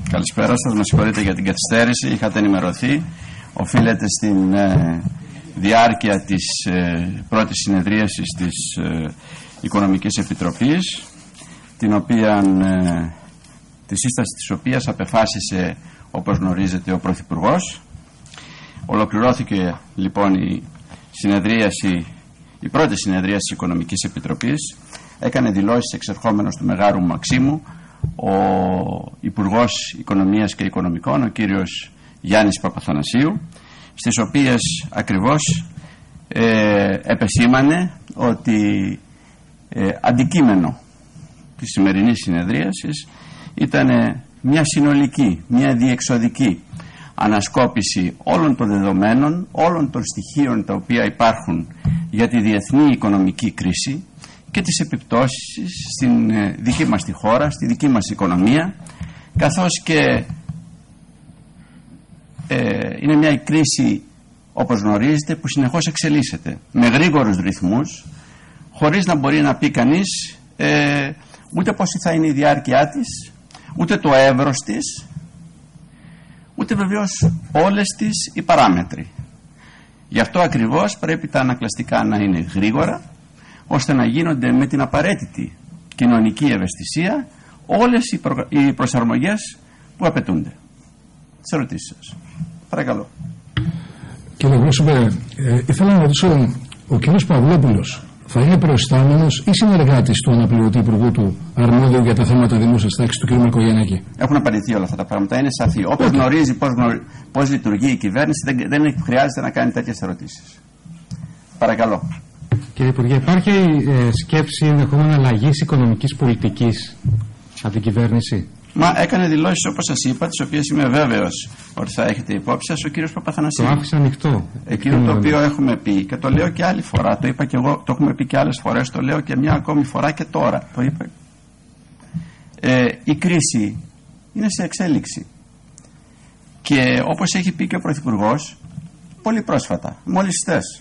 Καλησπέρα σας, με συγχωρείτε για την καθυστέρηση, είχατε ενημερωθεί. Οφείλεται στην διάρκεια της πρώτης συνεδρίασης της Οικονομικής Επιτροπής, τη σύσταση της οποίας απεφάσισε, όπως γνωρίζετε, ο Πρωθυπουργός. Ολοκληρώθηκε λοιπόν η πρώτη συνεδρίαση της Οικονομικής Επιτροπής. Έκανε δηλώσεις εξερχόμενος του Μεγάρου Μαξίμου ο Υπουργός Οικονομίας και Οικονομικών, ο κύριος Γιάννης Παπαθανασίου, στις οποίες ακριβώς επεσήμανε ότι αντικείμενο της σημερινής συνεδρίασης ήταν μια συνολική, μια διεξοδική ανασκόπηση όλων των δεδομένων, όλων των στοιχείων τα οποία υπάρχουν για τη διεθνή οικονομική κρίση και τις επιπτώσεις στην δική μας τη χώρα, στη δική μας οικονομία, καθώς και είναι μια κρίση, όπως γνωρίζετε, που συνεχώς εξελίσσεται με γρήγορους ρυθμούς, χωρίς να μπορεί να πει κανείς ούτε πόση θα είναι η διάρκεια της, ούτε το εύρος της, ούτε βεβαίως όλες τις οι παράμετροι. Γι' αυτό ακριβώς πρέπει τα ανακλαστικά να είναι γρήγορα, ώστε να γίνονται με την απαραίτητη κοινωνική ευαισθησία όλες οι προσαρμογές που απαιτούνται. Τις ερωτήσεις σας. Παρακαλώ. Κύριε Πρόσωπε, ήθελα να ρωτήσω, ο κύριος Παυλόπουλος θα είναι προϊστάμενος ή συνεργάτης του αναπληρωτή υπουργού του αρμόδιου για τα θέματα δημόσιας τάξης, του κ. Μαρκογιαννάκη? Έχουν απαντηθεί όλα αυτά τα πράγματα. Είναι σαφή. Όποιος γνωρίζει πώς λειτουργεί η κυβέρνηση, δεν χρειάζεται να κάνει τέτοιες ερωτήσεις. Παρακαλώ. Κύριε Υπουργέ, υπάρχει σκέψη ενδεχόμενη αλλαγής οικονομικής πολιτικής από την κυβέρνηση? Έκανε δηλώσεις, όπως σας είπα, τις οποίες είμαι βέβαιος ότι θα έχετε υπόψη σας, ο κύριος Παπαθανασίου. Το άφησε ανοιχτό. Εκείνο το οποίο έχουμε πει, και το λέω και άλλη φορά, το είπα και εγώ, το έχουμε πει και άλλες φορές, το λέω και μια ακόμη φορά και τώρα το είπα. Η κρίση είναι σε εξέλιξη. Και όπως έχει πει και ο Πρωθυπουργός, πολύ πρόσφατα, μόλις χθες,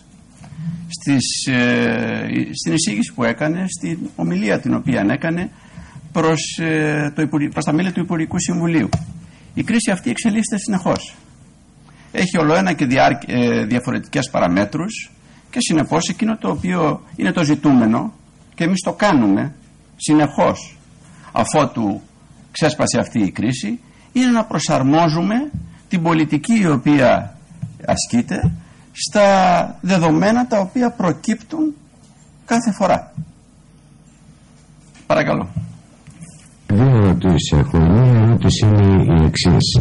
στην εισήγηση που έκανε, στην ομιλία την οποία έκανε προς τα μέλη του Υπουργικού Συμβουλίου. Η κρίση αυτή εξελίσσεται συνεχώς. Έχει ολοένα και διαφορετικές παραμέτρους και συνεπώς εκείνο το οποίο είναι το ζητούμενο, και εμείς το κάνουμε συνεχώς αφότου ξέσπασε αυτή η κρίση, είναι να προσαρμόζουμε την πολιτική η οποία ασκείται στα δεδομένα τα οποία προκύπτουν κάθε φορά. Παρακαλώ. Δύο ερωτήσεις έχω. Μία ερώτηση είναι η εξής.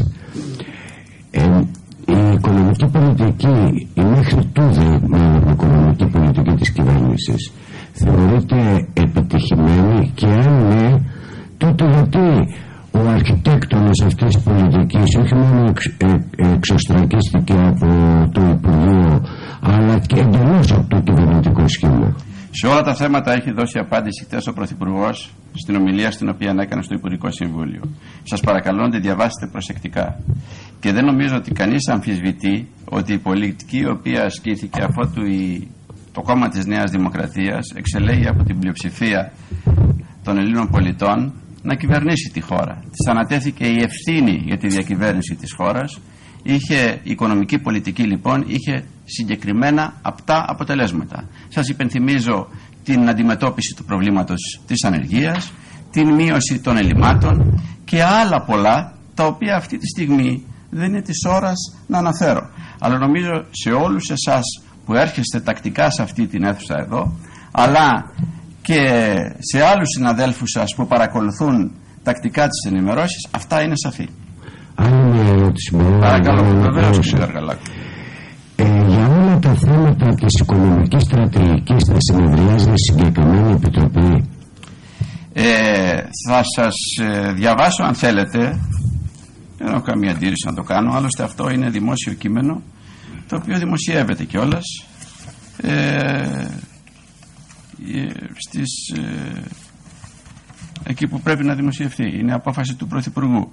Η οικονομική πολιτική, η μέχρι τούδε οικονομική πολιτική της κυβέρνησης, θεωρείται επιτυχημένη, και αν ναι, τότε γιατί ο αρχιτέκτονας αυτής της πολιτικής όχι μόνο εξωστρακίστηκε από το Υπουργείο, αλλά και εντελώς από το κυβερνητικό σχήμα? Σε όλα τα θέματα έχει δώσει απάντηση χθες ο Πρωθυπουργός στην ομιλία στην οποία έκανε στο Υπουργικό Συμβούλιο. Σας παρακαλώ να τη διαβάσετε προσεκτικά. Και δεν νομίζω ότι κανείς αμφισβητεί ότι η πολιτική η οποία ασκήθηκε αφότου το κόμμα της Νέας Δημοκρατίας εξελέγει από την πλειοψηφία των Ελλήνων πολιτών να κυβερνήσει τη χώρα. Της ανατέθηκε η ευθύνη για τη διακυβέρνηση της χώρας. Η οικονομική πολιτική λοιπόν είχε συγκεκριμένα απτά αποτελέσματα. Σας υπενθυμίζω την αντιμετώπιση του προβλήματος της ανεργίας, την μείωση των ελλημάτων και άλλα πολλά, τα οποία αυτή τη στιγμή δεν είναι της ώρας να αναφέρω. Αλλά νομίζω σε όλους εσάς που έρχεστε τακτικά σε αυτή την αίθουσα εδώ, αλλά και σε άλλους συναδέλφους σας που παρακολουθούν τακτικά τις ενημερώσεις, αυτά είναι σαφή. Άλλη μια ερώτηση. Παρακαλώ, βεβαίως, κύριε Αργαλάκη. Για όλα τα θέματα της οικονομικής στρατηγικής θα συνεδριάζει συγκεκριμένη επιτροπή? Θα σας διαβάσω, αν θέλετε. Δεν έχω καμία αντίρρηση να το κάνω. Άλλωστε αυτό είναι δημόσιο κείμενο, το οποίο δημοσιεύεται κιόλας εκεί που πρέπει να δημοσιευθεί. Είναι απόφαση του Πρωθυπουργού.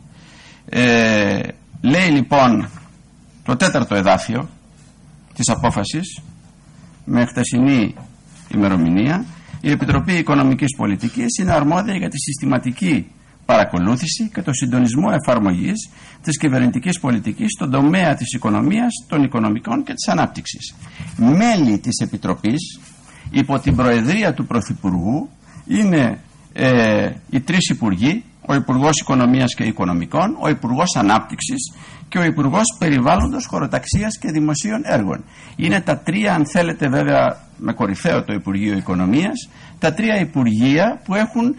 Λέει λοιπόν το 4ο εδάφιο της απόφασης, με χτεσινή ημερομηνία, η Επιτροπή Οικονομικής Πολιτικής είναι αρμόδια για τη συστηματική παρακολούθηση και το συντονισμό εφαρμογής της κυβερνητικής πολιτικής στον τομέα της οικονομίας, των οικονομικών και της ανάπτυξης. Μέλη της Επιτροπής υπό την προεδρία του Πρωθυπουργού είναι οι τρεις υπουργοί, ο Υπουργός Οικονομίας και Οικονομικών, ο Υπουργός Ανάπτυξης και ο Υπουργός Περιβάλλοντος, Χωροταξίας και Δημοσίων Έργων. Είναι τα τρία, αν θέλετε βέβαια με κορυφαίο το Υπουργείο Οικονομίας, τα τρία υπουργεία που έχουν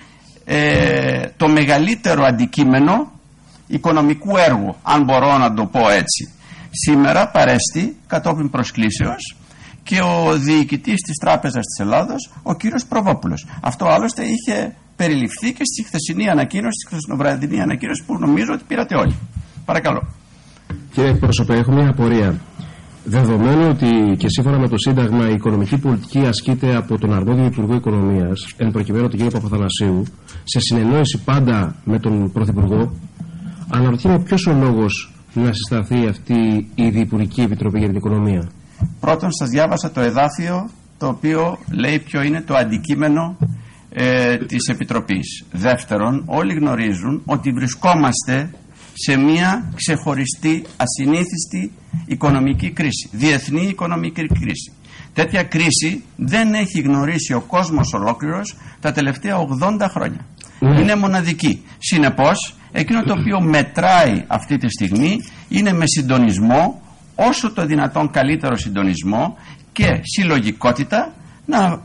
το μεγαλύτερο αντικείμενο οικονομικού έργου, αν μπορώ να το πω έτσι. Σήμερα παρέστη κατόπιν προσκλήσεως και ο διοικητής της Τράπεζας της Ελλάδος, ο κύριος Προβόπουλος. Αυτό άλλωστε είχε περιληφθεί και στη χθεσινή ανακοίνωση, στη χθεσινοβραδινή ανακοίνωση που νομίζω ότι πήρατε όλοι. Παρακαλώ. Κύριε εκπρόσωπε, έχω μια απορία. Δεδομένου ότι και σύμφωνα με το Σύνταγμα η οικονομική πολιτική ασκείται από τον αρμόδιο Υπουργό Οικονομίας, εν προκειμένου τον κύριο Παπαθανασίου, σε συνεννόηση πάντα με τον Πρωθυπουργό, αναρωτιέμαι ποιος ο λόγος να συσταθεί αυτή η Διυπουργική Επιτροπή για την Οικονομία. Πρώτον, σας διάβασα το εδάφιο το οποίο λέει ποιο είναι το αντικείμενο της Επιτροπής. Δεύτερον, όλοι γνωρίζουν ότι βρισκόμαστε σε μια ξεχωριστή, ασυνήθιστη οικονομική κρίση, διεθνή οικονομική κρίση. Τέτοια κρίση δεν έχει γνωρίσει ο κόσμος ολόκληρος τα τελευταία 80 χρόνια. Είναι μοναδική. Συνεπώς, εκείνο το οποίο μετράει αυτή τη στιγμή είναι με συντονισμό, όσο το δυνατόν καλύτερο συντονισμό και συλλογικότητα, να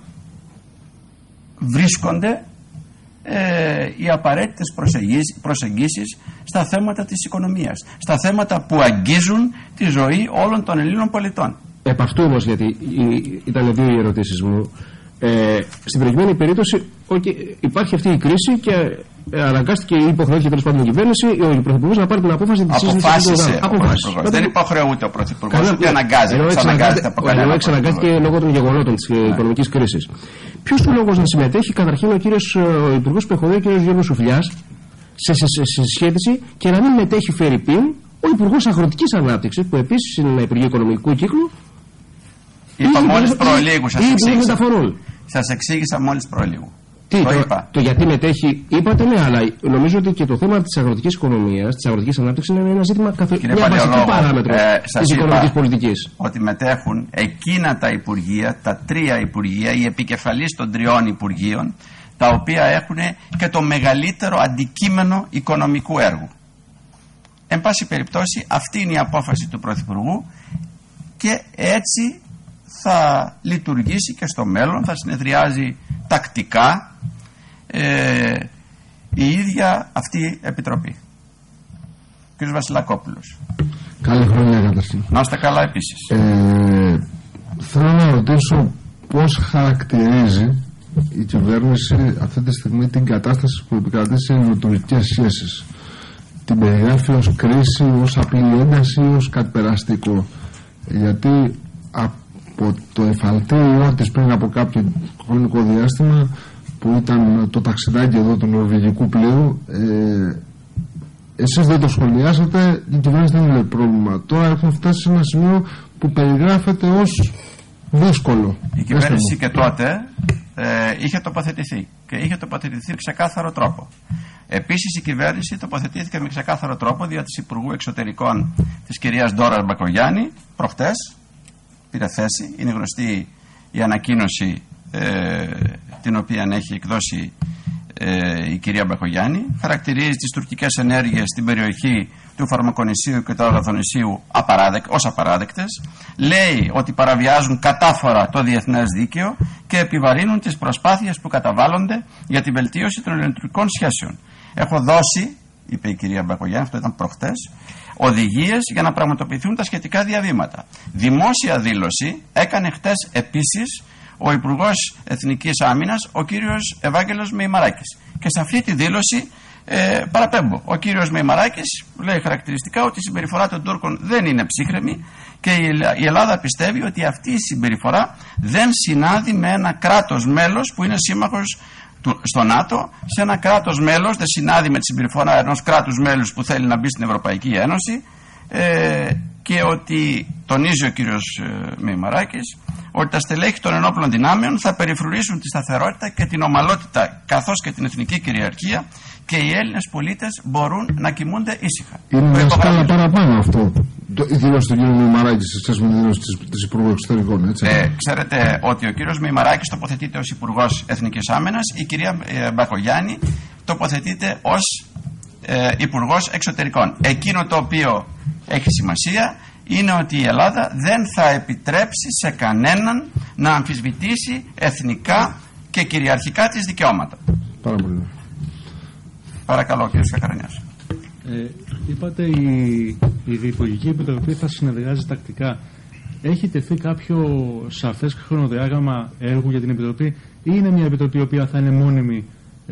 βρίσκονται οι απαραίτητες προσεγγίσεις στα θέματα της οικονομίας, στα θέματα που αγγίζουν τη ζωή όλων των Ελλήνων πολιτών. Επ' αυτού όμως, γιατί ήταν δύο οι ερωτήσεις μου, στην προηγούμενη περίπτωση υπάρχει αυτή η κρίση και αναγκάστηκε ή υποχρεώθηκε τέλος πάντων η κυβέρνηση, ο Πρωθυπουργός να πάρει την απόφαση της σύστασης. Αποφάσισε. Δεν υποχρεούται ο Πρωθυπουργός, ούτε αναγκάζεται. Ενώ εξαναγκάστηκε λόγω των γεγονότων της οικονομικής κρίσης. Ποιος ο λόγος να συμμετέχει καταρχήν ο Υπουργός Πεχοδέ, ο κ. Γιώργος Σουφλιάς, σε συσχέτιση και να μην μετέχει φερειπίν ο Υπουργός Αγροτικής Ανάπτυξης, που επίσης είναι ένα Υπουργείο Οικονομικού κύκλου. Είπα μόλις προλίγου, σας εξήγησα μόλις προλίγου. Το γιατί μετέχει, είπατε, ναι, αλλά νομίζω ότι και το θέμα της αγροτικής οικονομίας, της αγροτικής ανάπτυξης είναι ένα ζήτημα μια βασική παράμετρο της οικονομικής πολιτικής. Ότι μετέχουν εκείνα τα υπουργεία, τα τρία υπουργεία, οι επικεφαλείς των τριών υπουργείων, τα οποία έχουν και το μεγαλύτερο αντικείμενο οικονομικού έργου. Εν πάση περιπτώσει, αυτή είναι η απόφαση του Πρωθυπουργού και έτσι θα λειτουργήσει και στο μέλλον, θα συνεδριάζει τακτικά η ίδια αυτή η Επιτροπή. Κ. Βασιλακόπουλος. Καλή χρονιά καταρχήν. Να είστε καλά επίσης. Θέλω να ρωτήσω πώς χαρακτηρίζει η κυβέρνηση αυτή τη στιγμή την κατάσταση που επικρατεί σε ενδοτουρκικές σχέσεις. Την περιγράφει ως κρίση, ως απλή ένταση, ως κάτι περαστικό. Γιατί από το εφαλτήριό της πριν από κάποιο χρονικό διάστημα, που ήταν το ταξιδάκι εδώ του νορβηγικού πλοίου, εσείς δεν το σχολιάσατε, η κυβέρνηση δεν είναι πρόβλημα. Τώρα έχουμε φτάσει σε ένα σημείο που περιγράφεται ως δύσκολο. Η κυβέρνηση και τότε είχε τοποθετηθεί και είχε τοποθετηθεί με ξεκάθαρο τρόπο. Επίσης η κυβέρνηση τοποθετήθηκε με ξεκάθαρο τρόπο δια της Υπουργού Εξωτερικών της κυρίας Ντόρας Μπακογιάννη προχτές. Πήρε θέση, είναι γνωστή η ανακοίνωση την οποία έχει εκδώσει η κυρία Μπακογιάννη. Χαρακτηρίζει τις τουρκικές ενέργειες στην περιοχή του Φαρμακονησίου και του Αγαθονησίου ως απαράδεκτες. Λέει ότι παραβιάζουν κατάφορα το διεθνές δίκαιο και επιβαρύνουν τις προσπάθειες που καταβάλλονται για τη βελτίωση των ελληνοτουρκικών σχέσεων. Έχω δώσει, είπε η κυρία Μπακογιάννη, αυτό ήταν προχτές, οδηγίες για να πραγματοποιηθούν τα σχετικά διαβήματα. Δημόσια δήλωση έκανε χτες επίσης ο Υπουργός Εθνικής Άμυνας, ο κύριος Ευάγγελος Μεϊμαράκης. Και σε αυτή τη δήλωση παραπέμπω. Ο κύριος Μεϊμαράκης λέει χαρακτηριστικά ότι η συμπεριφορά των Τούρκων δεν είναι ψύχρεμη και η Ελλάδα πιστεύει ότι αυτή η συμπεριφορά δεν συνάδει με ένα κράτος μέλος που είναι σύμμαχος στο ΝΑΤΟ, σε ένα κράτος μέλος, δεν συνάδει με τη συμπεριφορά ενός κράτους μέλους που θέλει να μπει στην Ευρωπαϊκή Ένωση, και ότι τονίζει ο κύριος Μεϊμαράκης ότι τα στελέχη των ενόπλων δυνάμεων θα περιφρουρήσουν τη σταθερότητα και την ομαλότητα καθώς και την εθνική κυριαρχία και οι Έλληνες πολίτες μπορούν να κοιμούνται ήσυχα. Είναι μια σκάλα παραπάνω αυτό. Η δήλωση του κ. Μημαράκη σε σχέση με τη δήλωση της Υπουργού Εξωτερικών, έτσι. Ξέρετε ότι ο κ. Μημαράκης τοποθετείται ως Υπουργός Εθνικής Άμυνας, η κυρία Μπακογιάννη τοποθετείται ως Υπουργός Εξωτερικών. Εκείνο το οποίο έχει σημασία είναι ότι η Ελλάδα δεν θα επιτρέψει σε κανέναν να αμφισβητήσει εθνικά και κυριαρχικά της δικαιώματα. Πάρα πολύ. Παρακαλώ, κύριε Κακαρανιάς. Είπατε η Διυπουργική Επιτροπή θα συνεδριάζει τακτικά. Έχει τεθεί κάποιο σαφές χρονοδιάγραμμα έργου για την Επιτροπή ή είναι μια Επιτροπή η οποία θα είναι μόνιμη,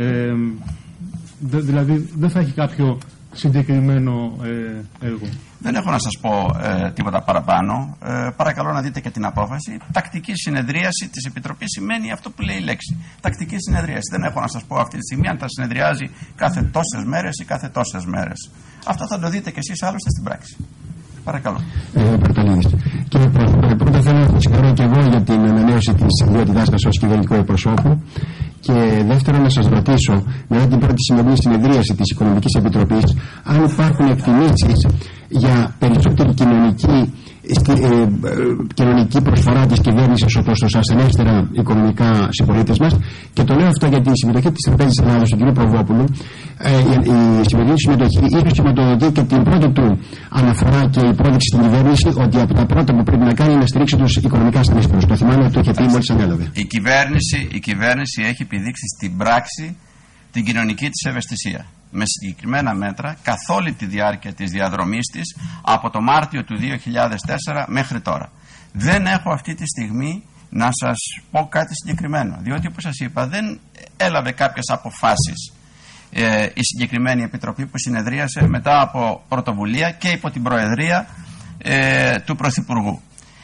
δηλαδή δεν θα έχει κάποιο συγκεκριμένο έργο? Δεν έχω να σας πω τίποτα παραπάνω. Παρακαλώ να δείτε και την απόφαση. Τακτική συνεδρίαση της Επιτροπής σημαίνει αυτό που λέει η λέξη. Τακτική συνεδρίαση. Δεν έχω να σας πω αυτή τη στιγμή αν θα συνεδριάζει κάθε τόσες μέρες ή κάθε τόσες μέρες. Αυτό θα το δείτε κι εσείς άλλωστε στην πράξη. Παρακαλώ. Παρταλίδης. Κύριε Πρόεδρε, πρώτα θέλω να σας συγχαρώ και εγώ για την ανανέωση της ιδιότητάς σας ως κυβερνητικού εκπροσώπου. Και δεύτερον, να σας ρωτήσω, μετά την πρώτη σημερινή συνεδρίαση της Οικονομικής Επιτροπής, αν υπάρχουν εκτιμήσεις για περισσότερη κοινωνική προσφορά της κυβέρνησης προς τα ασθενέστερα οικονομικά συμπολίτες μας. Και το λέω αυτό γιατί η συμμετοχή της Τραπέζης Ελλάδος του κ. Προβόπουλου, η σημερινή συμμετοχή ίσως σηματοδοτεί και την πρώτη του αναφορά και υπόδειξη στην κυβέρνηση ότι από τα πρώτα που πρέπει να κάνει είναι να στηρίξει τους οικονομικά ασθενέστερους. Το θυμάμαι ότι το είχε πει μόλις ανέλαβε. Η κυβέρνηση έχει επιδείξει στην πράξη την κοινωνική της ευαισθησία με συγκεκριμένα μέτρα καθ' όλη τη διάρκεια της διαδρομής της από το Μάρτιο του 2004 μέχρι τώρα. Δεν έχω αυτή τη στιγμή να σας πω κάτι συγκεκριμένο, διότι όπως σας είπα δεν έλαβε κάποιες αποφάσεις η συγκεκριμένη επιτροπή που συνεδρίασε μετά από πρωτοβουλία και υπό την προεδρία του Πρωθυπουργού.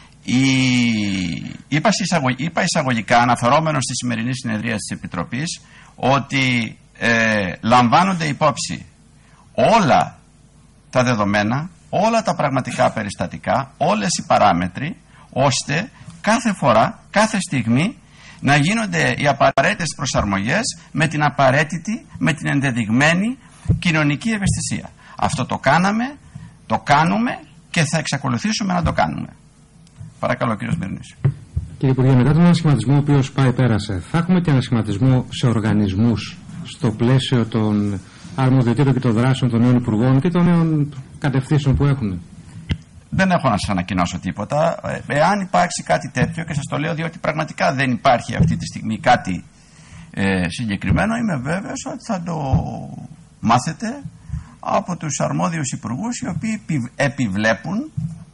Είπα εισαγωγικά αναφερόμενος στη σημερινή συνεδρία της Επιτροπής ότι λαμβάνονται υπόψη όλα τα δεδομένα, όλα τα πραγματικά περιστατικά, όλες οι παράμετροι, ώστε κάθε φορά, κάθε στιγμή να γίνονται οι απαραίτητες προσαρμογές με την απαραίτητη, με την ενδεδειγμένη κοινωνική ευαισθησία. Αυτό το κάναμε, το κάνουμε και θα εξακολουθήσουμε να το κάνουμε. Παρακαλώ, κύριος Μπερνής. Κύριε Υπουργέ, μετά τον ανασχηματισμό ο οποίος πέρασε, θα έχουμε και ανασχηματισμό σε οργανισμούς στο πλαίσιο των αρμοδιοτήτων και των δράσεων των νέων υπουργών και των νέων κατευθύνσεων που έχουν? Δεν έχω να σας ανακοινώσω τίποτα. Εάν υπάρξει κάτι τέτοιο, και σας το λέω διότι πραγματικά δεν υπάρχει αυτή τη στιγμή κάτι συγκεκριμένο, είμαι βέβαιος ότι θα το μάθετε από τους αρμόδιους υπουργούς, οι οποίοι επιβλέπουν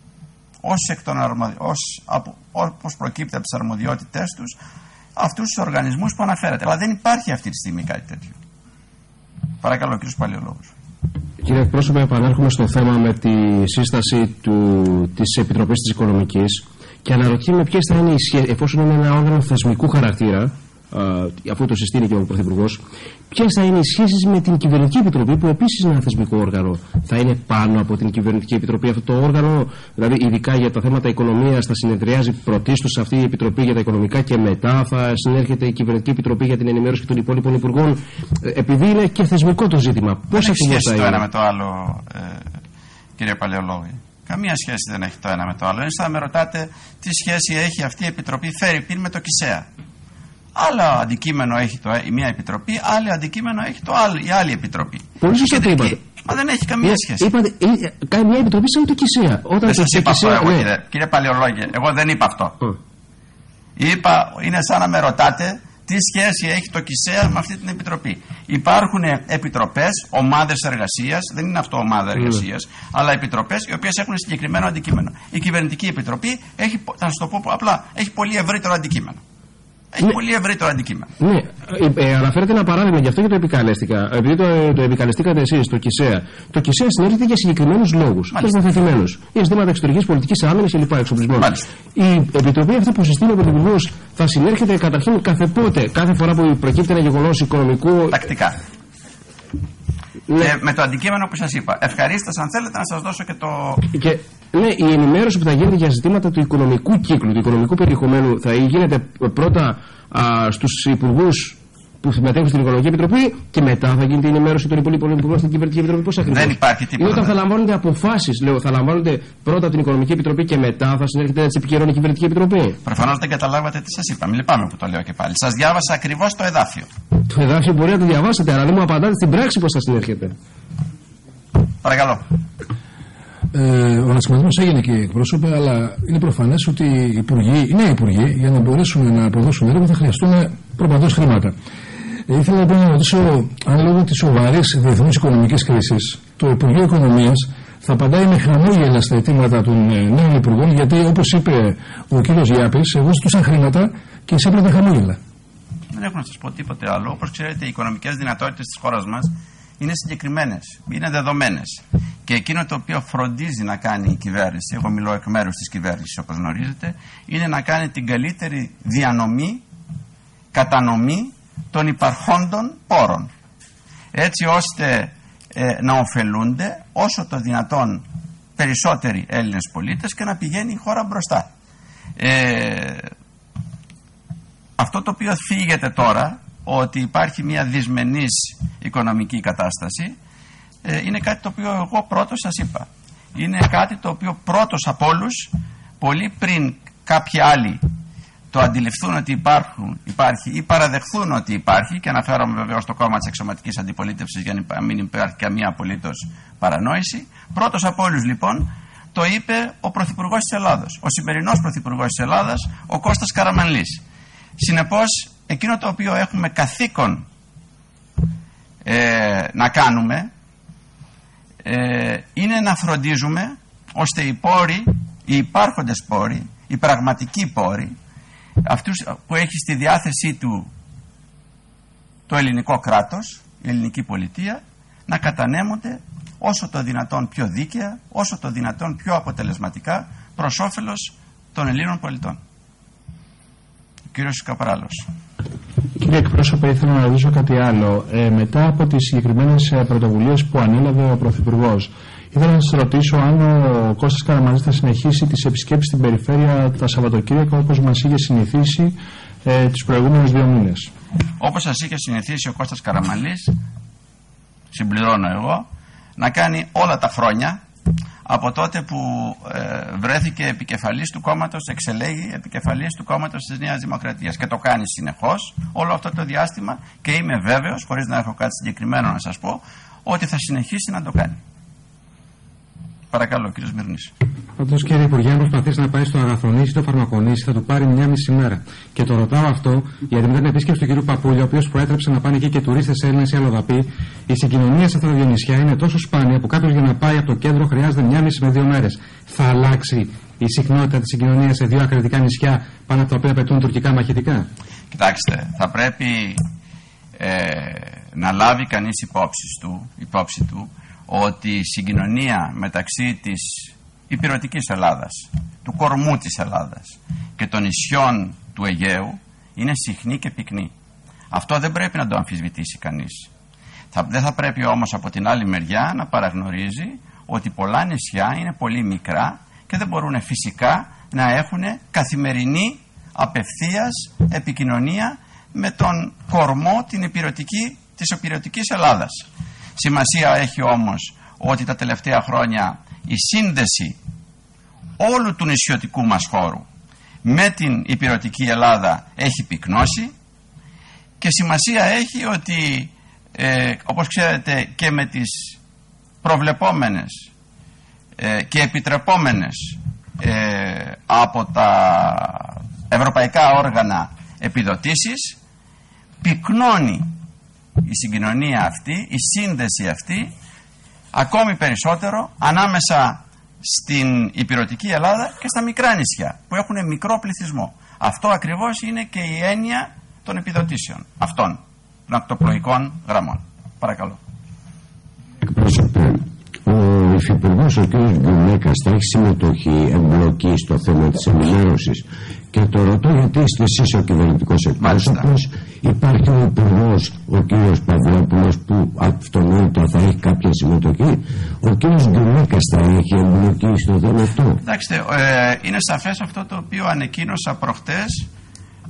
όπως προκύπτει από τις αρμοδιότητές τους αυτούς τους οργανισμούς που αναφέρατε. Αλλά δεν υπάρχει αυτή τη στιγμή κάτι τέτοιο. Παρακαλώ, κύριος Παλαιολόγος. Κύριε εκπρόσωπε, επανέρχομαι στο θέμα με τη σύσταση της Επιτροπής της Οικονομικής και αναρωτιέμαι ποιες θα είναι οι σχέσεις, εφόσον είναι ένα όργανο θεσμικού χαρακτήρα, αφού το συστήνει και ο Πρωθυπουργός, ποιες θα είναι οι σχέσεις με την Κυβερνητική Επιτροπή, που επίσης είναι ένα θεσμικό όργανο? Θα είναι πάνω από την Κυβερνητική Επιτροπή αυτό το όργανο, δηλαδή ειδικά για τα θέματα οικονομίας θα συνεδριάζει πρωτίστως αυτή η Επιτροπή για τα οικονομικά και μετά θα συνέρχεται η Κυβερνητική Επιτροπή για την ενημέρωση των υπόλοιπων υπουργών, επειδή είναι και θεσμικό το ζήτημα? Πώς έχει σχέση το ένα με το άλλο, κύριε Παλαιολόγη? Καμία σχέση δεν έχει το ένα με το άλλο. Εσείς θα με ρωτάτε τι σχέση έχει αυτή η Επιτροπή Φερρυπίν με το ΚΙΣΕΑ. Άλλο αντικείμενο έχει η μία επιτροπή, άλλο αντικείμενο έχει η άλλη επιτροπή. Πολύ σωστά το είπατε. Μα δεν έχει καμία σχέση. Είπατε, κάνει μια επιτροπή σαν το ΚΙΣΕΑ. Δεν σας είπα αυτό εγώ, κύριε Παλαιολόγη. Εγώ δεν είπα αυτό. Είπα, είναι σαν να με ρωτάτε τι σχέση έχει το ΚΙΣΕΑ με αυτή την επιτροπή. Υπάρχουν επιτροπές, ομάδες εργασίας, δεν είναι αυτό ομάδα εργασίας, αλλά επιτροπές οι οποίες έχουν συγκεκριμένο αντικείμενο. Η Κυβερνητική Επιτροπή έχει, θα σας το πω απλά, έχει πολύ ευρύτερο αντικείμενο. Έχει πολύ ευρύτερο αντικείμενο. Ναι, αναφέρετε ένα παράδειγμα γι' αυτό και το επικαλέστηκα. Επειδή το επικαλεστήκατε εσείς, το ΚΙΣΕΑ. Το ΚΙΣΕΑ συνέρχεται για συγκεκριμένους λόγους. Θεσμοθετημένους. Για ζητήματα εξωτερικής πολιτικής, άμυνας κλπ. Εξοπλισμών. Η επιτροπή αυτή που συστήνει ο Πρωθυπουργός θα συνέρχεται καταρχήν κάθε φορά που προκύπτει ένα γεγονός οικονομικού. Τακτικά. Ναι. Με το αντικείμενο που σας είπα. Ευχαρίστως, αν θέλετε, να σας δώσω και το. Ναι, η ενημέρωση που θα γίνεται για ζητήματα του οικονομικού κύκλου, του οικονομικού περιεχομένου, θα γίνεται πρώτα στους υπουργούς που συμμετέχουν στην Οικονομική Επιτροπή και μετά θα γίνει την ενημέρωση των υπολείπων υπουργών στην Κυβερνητική Επιτροπή. Πώς ακριβώς? Δεν υπάρχει τίποτα. Ή όταν θα λαμβάνονται αποφάσεις, λέω, θα λαμβάνονται πρώτα από την Οικονομική Επιτροπή και μετά θα συνέρχεται να τις επικυρώνει η Κυβερνητική Επιτροπή. Προφανώς δεν καταλάβατε τι σας είπα. Μην λυπάμαι που το λέω και πάλι. Σας διάβασα ακριβώς το εδάφιο. Το εδάφιο μπορεί να το διαβάσετε, αλλά δεν μου απαντάτε στην πράξη πώς θα συνέρχεται. Παρακαλώ. Ο ανασχηματισμός έγινε και εκπρόσωπε, αλλά είναι προφανές ότι οι νέοι υπουργοί, για να μπορέσουν να αποδώσουν έργο, θα χρειαστούν προπαντός χρήματα. Ήθελα λοιπόν να ρωτήσω αν λόγω της σοβαρής διεθνούς οικονομικής κρίσης το Υπουργείο Οικονομίας θα απαντάει με χαμόγελα στα αιτήματα των νέων υπουργών, γιατί όπως είπε ο κύριος Γιάπης, εγώ ζητούσα χρήματα και εισέπρεπε χαμόγελα. Δεν έχω να σας πω τίποτε άλλο. Όπως ξέρετε, οι οικονομικές δυνατότητες της χώρας μας είναι συγκεκριμένες, είναι δεδομένες. Και εκείνο το οποίο φροντίζει να κάνει η κυβέρνηση, εγώ μιλώ εκ μέρους της κυβέρνησης όπως γνωρίζετε, είναι να κάνει την καλύτερη διανομή, κατανομή των υπαρχόντων πόρων. Έτσι ώστε να ωφελούνται όσο το δυνατόν περισσότεροι Έλληνες πολίτες και να πηγαίνει η χώρα μπροστά. Αυτό το οποίο θίγεται τώρα, ότι υπάρχει μια δυσμενής οικονομική κατάσταση, είναι κάτι το οποίο εγώ πρώτος σας είπα. Είναι κάτι το οποίο πρώτος από όλους, πολύ πριν κάποιοι άλλοι το αντιληφθούν ότι υπάρχει ή παραδεχθούν ότι υπάρχει, και αναφέρομαι βεβαίως στο κόμμα της εξωματικής αντιπολίτευσης για να μην υπάρχει καμία απολύτως παρανόηση. Πρώτος από όλους λοιπόν το είπε ο Πρωθυπουργός της Ελλάδος, ο σημερινός Πρωθυπουργός της Ελλάδας, ο Κώστας Καραμανλής. Συνεπώς, εκείνο το οποίο έχουμε καθήκον να κάνουμε είναι να φροντίζουμε ώστε οι πόροι, οι υπάρχοντες πόροι, οι πραγματικοί πόροι, αυτούς που έχει στη διάθεσή του το ελληνικό κράτος, η ελληνική πολιτεία, να κατανέμονται όσο το δυνατόν πιο δίκαια, όσο το δυνατόν πιο αποτελεσματικά προς όφελος των Ελλήνων πολιτών. Κύριος Καπράλος. Κύριε εκπρόσωπε, ήθελα να ρωτήσω κάτι άλλο. Μετά από τις συγκεκριμένες πρωτοβουλίες που ανέλαβε ο Πρωθυπουργός, ήθελα να σας ρωτήσω αν ο Κώστας Καραμανλής θα συνεχίσει τις επισκέψεις στην περιφέρεια τα Σαββατοκύριακα όπως μας είχε συνηθίσει τους προηγούμενους 2 μήνες. Όπως σας είχε συνηθίσει ο Κώστας Καραμανλής, συμπληρώνω εγώ, να κάνει όλα τα χρόνια από τότε που βρέθηκε επικεφαλής του κόμματος, εξελέγει επικεφαλής του κόμματος της Νέας Δημοκρατίας, και το κάνει συνεχώς όλο αυτό το διάστημα, και είμαι βέβαιος, χωρίς να έχω κάτι συγκεκριμένο να σας πω, ότι θα συνεχίσει να το κάνει. Παρακαλώ, κύριος Μυρνής. Πάντως, κύριε Υπουργέ, αν προσπαθήσει να πάει στο Αγαθονήσι, το Φαρμακονήσι, θα του πάρει 1,5 μέρα. Και το ρωτάω αυτό γιατί μετά την επίσκεψη του κύριου Παπούλια, ο οποίος προέτρεψε να πάνε εκεί και τουρίστες Έλληνες ή αλλοδαποί, η συγκοινωνία σε αυτά τα δύο νησιά είναι τόσο σπάνια που κάποιος για να πάει από το κέντρο χρειάζεται 1,5 με 2 μέρες. Θα αλλάξει η συχνότητα της συγκοινωνίας σε 2 ακριτικά νησιά πάνω από τα οποία πετούν τουρκικά μαχητικά? Κοιτάξτε, θα πρέπει να λάβει κανείς υπόψη του ότι η συγκοινωνία μεταξύ της ηπειρωτικής Ελλάδας, του κορμού της Ελλάδας και των νησιών του Αιγαίου είναι συχνή και πυκνή. Αυτό δεν πρέπει να το αμφισβητήσει κανείς. Δεν θα πρέπει όμως από την άλλη μεριά να παραγνωρίζει ότι πολλά νησιά είναι πολύ μικρά και δεν μπορούν φυσικά να έχουν καθημερινή απευθείας επικοινωνία με τον κορμό της ηπειρωτικής Ελλάδας. Σημασία έχει όμως ότι τα τελευταία χρόνια η σύνδεση όλου του νησιωτικού μας χώρου με την ηπειρωτική Ελλάδα έχει πυκνώσει, και σημασία έχει ότι όπως ξέρετε και με τις προβλεπόμενες και επιτρεπόμενες από τα ευρωπαϊκά όργανα επιδοτήσεις πυκνώνει η συγκοινωνία αυτή, η σύνδεση αυτή ακόμη περισσότερο ανάμεσα στην ηπειρωτική Ελλάδα και στα μικρά νησιά που έχουν μικρό πληθυσμό. Αυτό ακριβώς είναι και η έννοια των επιδοτήσεων αυτών των ακτοπλοϊκών γραμμών. Παρακαλώ. Εκπρόσωπε, ο Υφυπουργός ο κ. Γκουμέκας θα έχει συμμετοχή, εμπλοκή στο θέμα της ενημέρωσης, και το ρωτώ γιατί είστε εσείς ο κυβερνητικός εκπρόσωπος. Υπάρχει ο Υπουργός ο κ. Παυλόπουλος που αυτονόητα θα έχει κάποια συμμετοχή. Ο κ. Γκουμέκας θα έχει εμπλοκή στο θέμα αυτό? Κοιτάξτε, είναι σαφές αυτό το οποίο ανακοίνωσα προχτές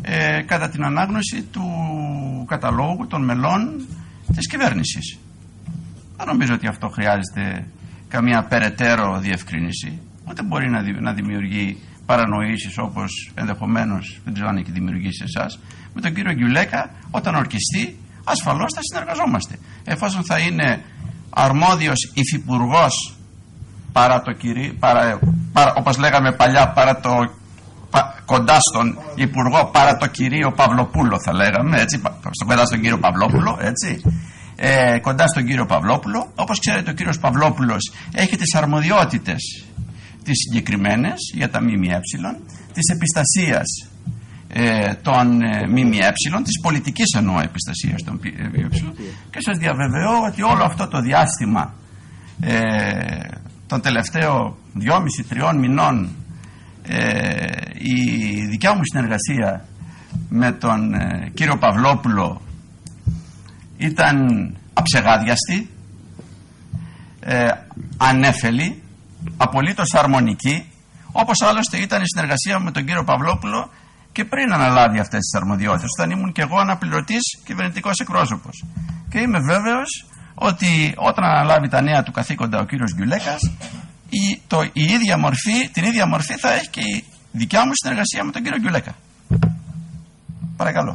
κατά την ανάγνωση του καταλόγου των μελών της κυβέρνησης. Δεν νομίζω ότι αυτό χρειάζεται καμία περαιτέρω διευκρίνηση, ούτε μπορεί να δημιουργεί παρανοήσεις όπως ενδεχομένως, δεν ξέρω αν έχει δημιουργήσει εσάς, με τον κύριο Γκιουλέκα. Όταν ορκιστεί, ασφαλώς θα συνεργαζόμαστε. Εφόσον θα είναι αρμόδιος υφυπουργός όπως λέγαμε παλιά, κοντά στον υπουργό, παρά το κυρίο Παυλοπούλο θα λέγαμε, έτσι, κοντά στον κύριο Παυλόπουλο, έτσι. Κοντά στον κύριο Παυλόπουλο. Όπως ξέρετε, ο κύριος Παυλόπουλος έχει τις αρμοδιότητες τις συγκεκριμένες για τα ΜΜΕ, της επιστασίας των ΜΜΕ, της πολιτικής εννοώ επιστασίας των ΜΜΕ, και σας διαβεβαιώ ότι όλο αυτό το διάστημα τον τελευταίο 2,5-3 μηνών η δικιά μου συνεργασία με τον κύριο Παυλόπουλο ήταν αψεγάδιαστη, ανέφελη, απολύτως αρμονική, όπως άλλωστε ήταν η συνεργασία με τον κύριο Παυλόπουλο και πριν αναλάβει αυτές τις αρμοδιότητες, όταν ήμουν και εγώ αναπληρωτής κυβερνητικός εκπρόσωπος. Και είμαι βέβαιος ότι όταν αναλάβει τα νέα του καθήκοντα ο κύριος Γκιουλέκας, την ίδια μορφή θα έχει και η δικιά μου συνεργασία με τον κύριο Γκιουλέκα. Παρακαλώ.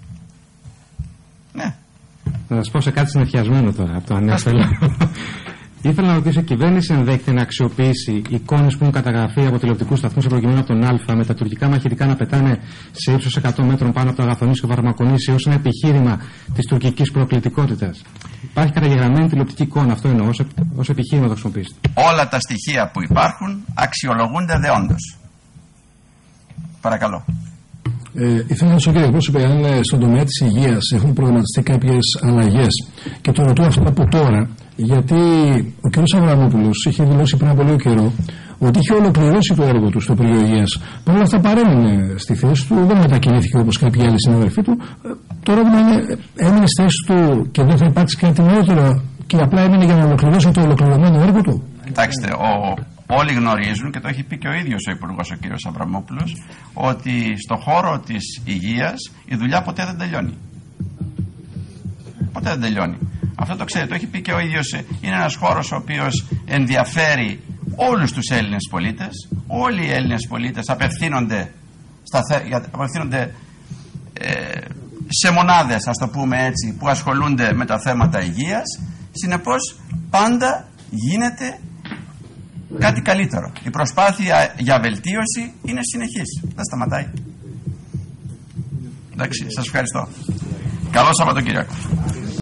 Ναι. Να σας πω σε κάτι συνεφιασμένο τώρα από το ανέφελο. Ήθελα να ρωτήσω, η κυβέρνηση ενδέχεται να αξιοποιήσει εικόνες που έχουν καταγραφεί από τηλεοπτικούς σταθμούς σε προκειμένου από τον Α με τα τουρκικά μαχητικά να πετάνε σε ύψος 100 μέτρων πάνω από το Αγαθονήσιο και Βαρμακονήσι ως ένα επιχείρημα της τουρκικής προκλητικότητας? Υπάρχει καταγεγραμμένη τηλεοπτική εικόνα, αυτό εννοώ, ως επιχείρημα το χρησιμοποιήσετε? Όλα τα στοιχεία που υπάρχουν αξιολογούνται δεόντως. Παρακαλώ. Ήθελα να ρωτήσω, κύριε πρόσωπε, αν στον τομέα της υγείας έχουν προγραμματιστεί κάποιες αλλαγές. Και το ρωτώ αυτό από τώρα, γιατί ο κ. Αβραμόπουλος είχε δηλώσει πριν από λίγο καιρό ότι είχε ολοκληρώσει το έργο του στο Υπουργείο Υγείας. Παρ' όλα αυτά παρέμεινε στη θέση του, δεν μετακινήθηκε όπως κάποιοι άλλοι συναδελφοί του. Το ερώτημα είναι, έμεινε στη θέση του και δεν θα υπάρξει κάτι νεότερο και απλά έμεινε για να ολοκληρώσει το ολοκληρωμένο έργο του? Κοιτάξτε, όλοι γνωρίζουν και το έχει πει και ο ίδιος ο Υπουργός, ο κ. Αβραμόπουλος, ότι στο χώρο της υγείας η δουλειά ποτέ δεν τελειώνει. Ποτέ δεν τελειώνει. Αυτό το ξέρετε, το έχει πει και ο ίδιος. Είναι ένας χώρος ο οποίος ενδιαφέρει όλους τους Έλληνες πολίτες. Όλοι οι Έλληνες πολίτες απευθύνονται σε μονάδες, ας το πούμε έτσι, που ασχολούνται με τα θέματα υγείας. Συνεπώς πάντα γίνεται κάτι καλύτερο. Η προσπάθεια για βελτίωση είναι συνεχής. Δεν σταματάει. Εντάξει, σας ευχαριστώ. Καλό Σαββατοκύριακο.